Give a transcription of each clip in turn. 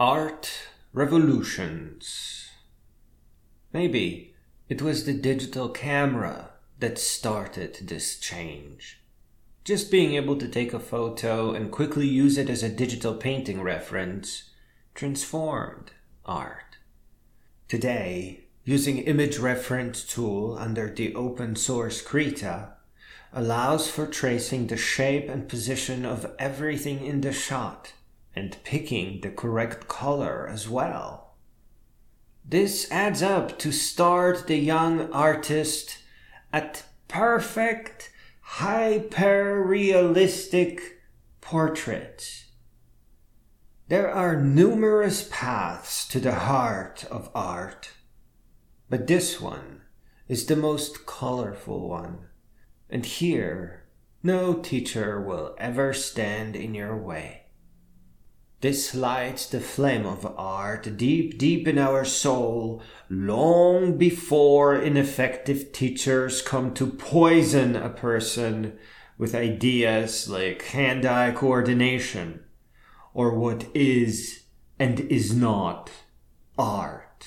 Art revolutions. Maybe it was the digital camera that started this change. Just being able to take a photo and quickly use it as a digital painting reference transformed art. Today, using image reference tool under the open source Krita allows for tracing the shape and position of everything in the shot and picking the correct color as well. This adds up to start the young artist at perfect, hyper-realistic portraits. There are numerous paths to the heart of art, but this one is the most colorful one, and here no teacher will ever stand in your way. This lights the flame of art deep, deep in our soul, long before ineffective teachers come to poison a person with ideas like hand-eye coordination, or what is and is not art.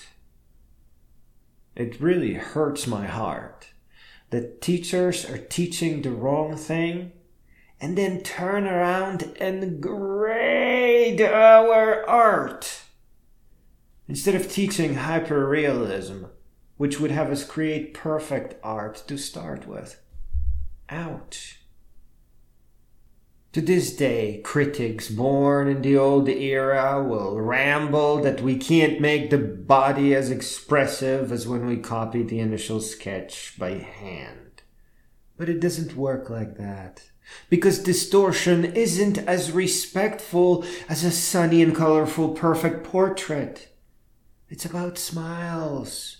It really hurts my heart that teachers are teaching the wrong thing and then turn around and grade our art. Instead of teaching hyperrealism, which would have us create perfect art to start with. Ouch. To this day, critics born in the old era will ramble that we can't make the body as expressive as when we copied the initial sketch by hand. But it doesn't work like that. Because distortion isn't as respectful as a sunny and colorful perfect portrait. It's about smiles.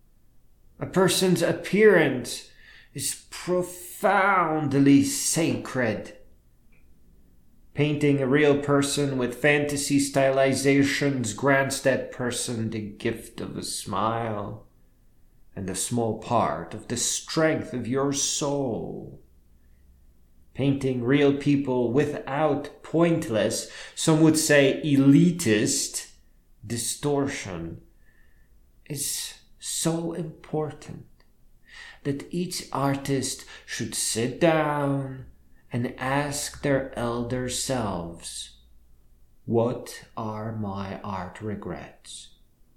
A person's appearance is profoundly sacred. Painting a real person with fantasy stylizations grants that person the gift of a smile and a small part of the strength of your soul. Painting real people without pointless, some would say elitist, distortion is so important that each artist should sit down and ask their elder selves, what are my art regrets?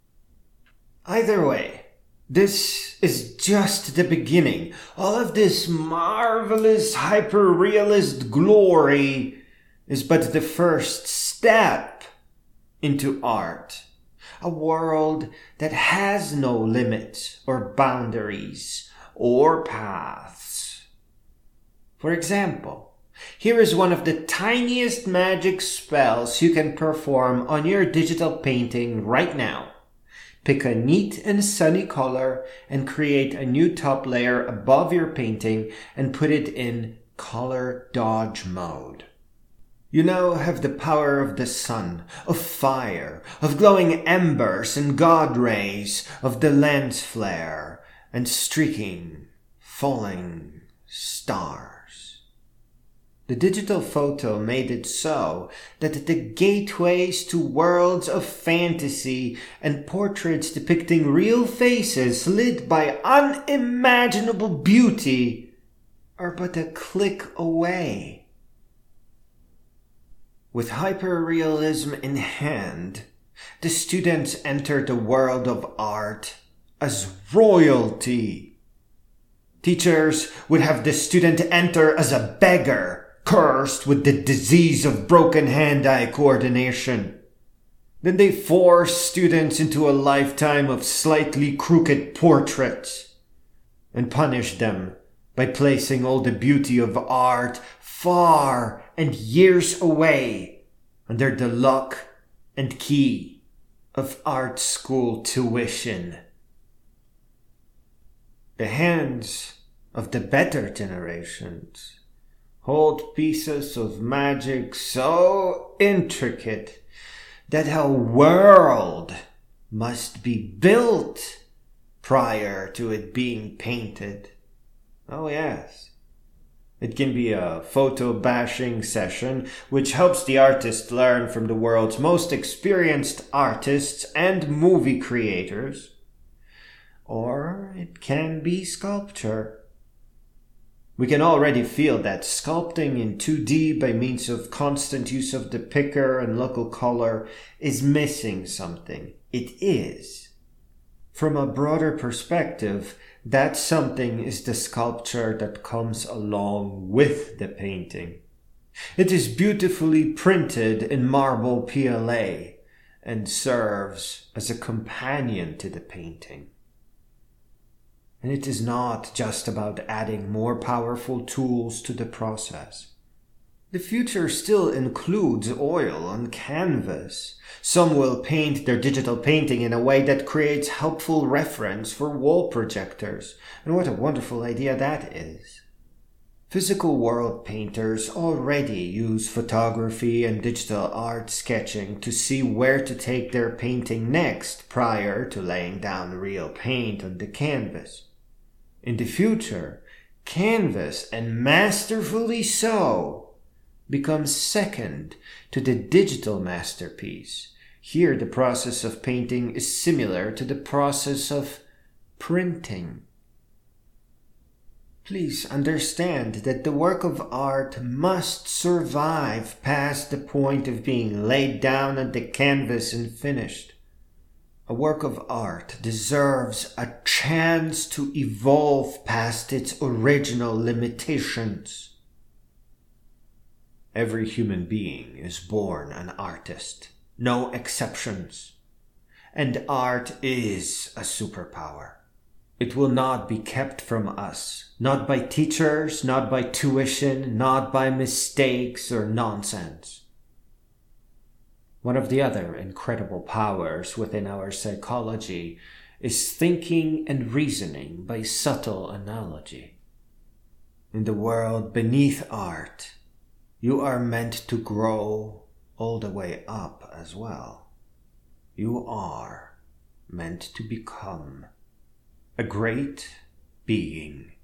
Either way, this is just the beginning. All of this marvelous hyper-realist glory is but the first step into art. A world that has no limits or boundaries or paths. For example, here is one of the tiniest magic spells you can perform on your digital painting right now. Pick a neat and sunny color and create a new top layer above your painting and put it in color dodge mode. You now have the power of the sun, of fire, of glowing embers and god rays, of the lens flare and streaking, falling stars. The digital photo made it so that the gateways to worlds of fantasy and portraits depicting real faces lit by unimaginable beauty are but a click away. With hyperrealism in hand, the students enter the world of art as royalty. Teachers would have the student enter as a beggar, cursed with the disease of broken hand-eye coordination. Then they force students into a lifetime of slightly crooked portraits and punish them by placing all the beauty of art far and years away under the lock and key of art school tuition. The hands of the better generations hold pieces of magic so intricate that a world must be built prior to it being painted. Oh yes, It can be a photo bashing session, which helps the artist learn from the world's most experienced artists and movie creators. Or it can be sculpture. We can already feel that sculpting in 2D by means of constant use of the picker and local color is missing something. It is. From a broader perspective, that something is the sculpture that comes along with the painting. It is beautifully printed in marble PLA and serves as a companion to the painting. And it is not just about adding more powerful tools to the process. The future still includes oil on canvas. Some will paint their digital painting in a way that creates helpful reference for wall projectors. And what a wonderful idea that is. Physical world painters already use photography and digital art sketching to see where to take their painting next prior to laying down real paint on the canvas. In the future, canvas, and masterfully so, becomes second to the digital masterpiece. Here the process of painting is similar to the process of printing. Please understand that the work of art must survive past the point of being laid down on the canvas and finished. A work of art deserves a chance to evolve past its original limitations. Every human being is born an artist, no exceptions. And art is a superpower. It will not be kept from us, not by teachers, not by tuition, not by mistakes or nonsense. One of the other incredible powers within our psychology is thinking and reasoning by subtle analogy. In the world beneath art, you are meant to grow all the way up as well. You are meant to become a great being.